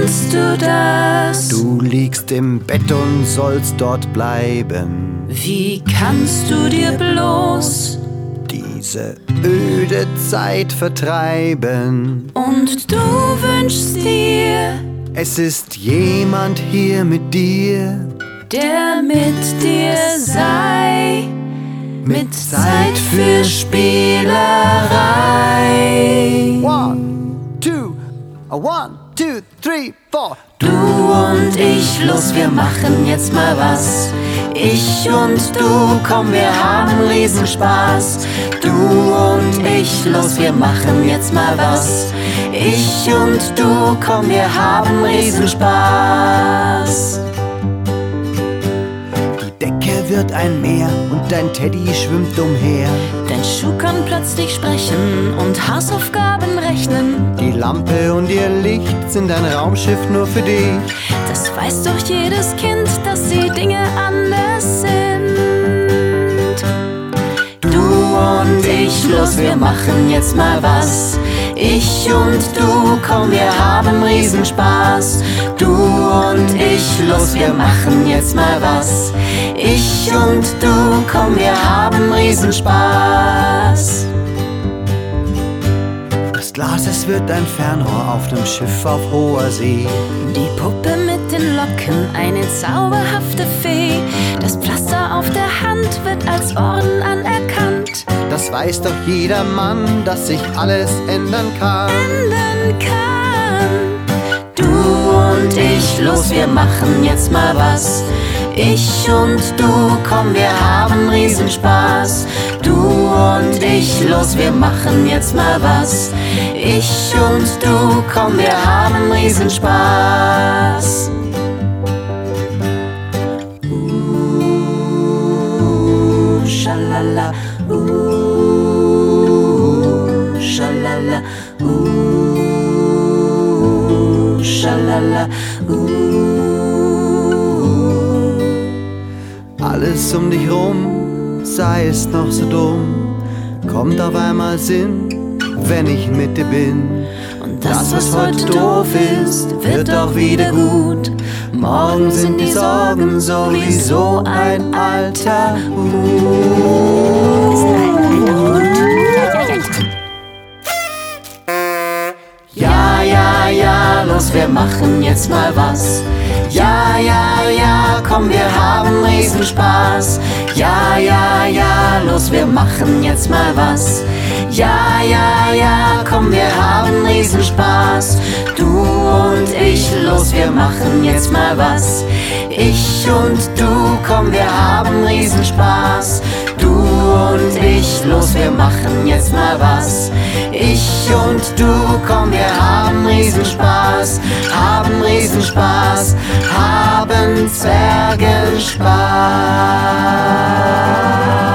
kannst du das? Du liegst im Bett und sollst dort bleiben. Wie kannst du dir bloß diese öde Zeit vertreiben? und du wünschst dir, Es ist jemand hier mit dir, der mit dir sei, mit Zeit für Spielerei. 1, 2, 3, 4. Du und ich, los, wir machen jetzt mal was. Ich und du, komm, wir haben Riesenspaß. Du und ich, los, wir machen jetzt mal was. Ich und du, komm, wir haben Riesenspaß. Die Decke wird ein Meer und dein Teddy schwimmt umher. Dein Schuh kann plötzlich sprechen und Hausaufgaben rechnen. Die Lampe und ihr Licht sind ein Raumschiff nur für dich. Das weiß doch jedes Kind, dass die Dinge anders sind. Du und ich, los, wir machen jetzt mal was. Ich und du, komm, wir haben Riesenspaß. Du und ich, los, wir machen jetzt mal was. Ich und du, komm, wir haben Riesenspaß. Das Glas, es wird ein Fernrohr auf dem Schiff auf hoher See. Die Puppe mit den Locken, eine zauberhafte Fee. Das Pflaster auf der Hand wird als Orden anerkannt. Das weiß doch jeder Mann, dass sich alles ändern kann. Ändern kann. Du und ich, los, wir machen jetzt mal was. Ich und du, komm, wir haben Riesenspaß. Du und ich, los, wir machen jetzt mal was. Ich und du, komm, wir haben Riesenspaß. Schalala, schalala, schalala, Alles um dich rum, sei es noch so dumm, kommt auf einmal Sinn, wenn ich mit dir bin. Und das, was heute doof ist, wird auch wieder gut. Morgen sind die Sorgen sowieso ein alter Hut. Ja, ja, ja, los, wir machen jetzt mal was. Ja, ja, ja, komm, wir haben Riesenspaß. Ja, ja, ja, los, wir machen jetzt mal was. Ja, ja, ja, komm, wir haben Riesenspaß. Du und ich, los, wir machen jetzt mal was. Ich und du, komm, wir haben Riesenspaß. Du und ich, los, wir machen jetzt mal was. Ich und du, komm, wir haben Riesenspaß. Haben Riesenspaß, haben Zwergenspaß.